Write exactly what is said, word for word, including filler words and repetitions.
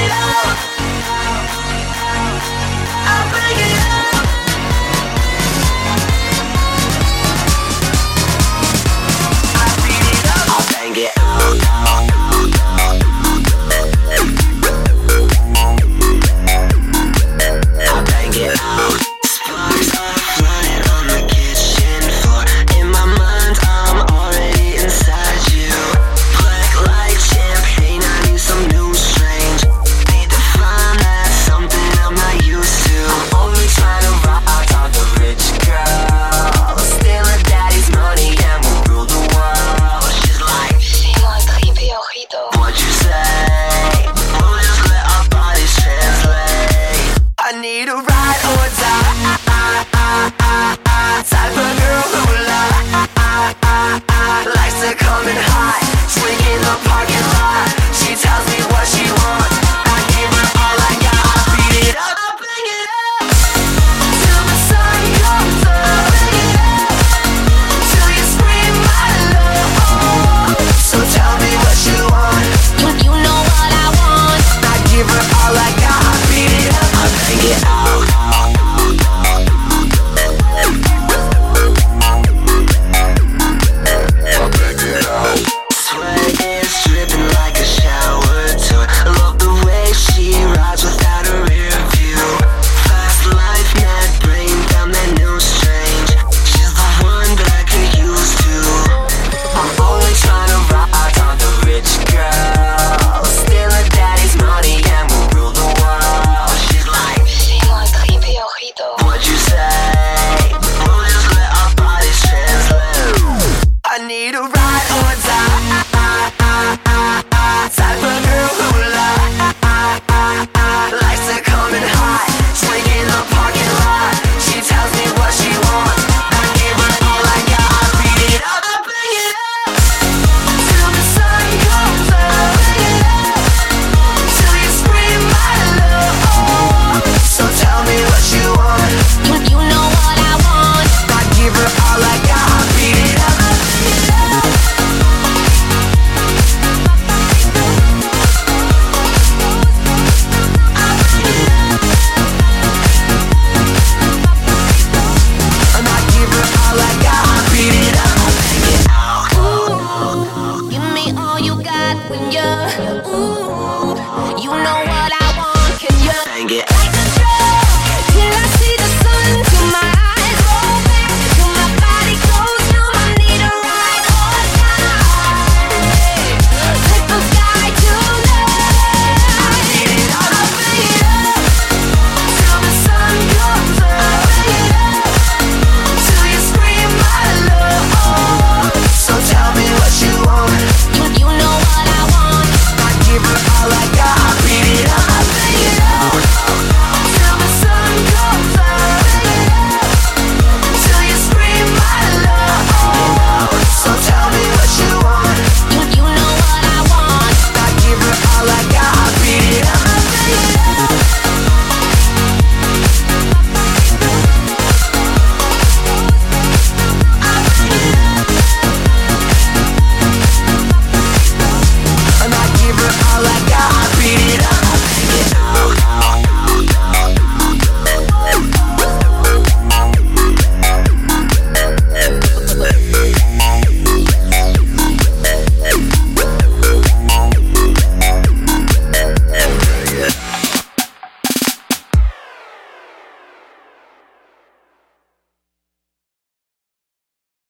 it up. I bring it up. I beat it up. I bang it out. I bang it out. Sparks are flying on the kitchen floor. In my mind, I'm already inside you. Black like champagne, I need some new strange. Need to find that something I'm not used to. I'm only trying to rock on the rich girl. Stealing daddy's money and we'll rule the world. She's like, Sí, está hippie ojito. what you say? We'll just let our bodies translate. I need a ride or die. Type of girl who likes to come in hot, swing in the parking lot. She tells me what she wants. I give her all I got. I beat it up. I bring it up till the sun comes up. Bring it up till you scream my love. So tell me what you want. You, you know what I want. I give her all I got. I beat it up. I bang it out. Sweat is dripping like a shower toy. Love the way she rides without a rear view. Fast life, mad brain, found that new strange. She's the one that I could use to. I'm only trying to ride on the rich girl.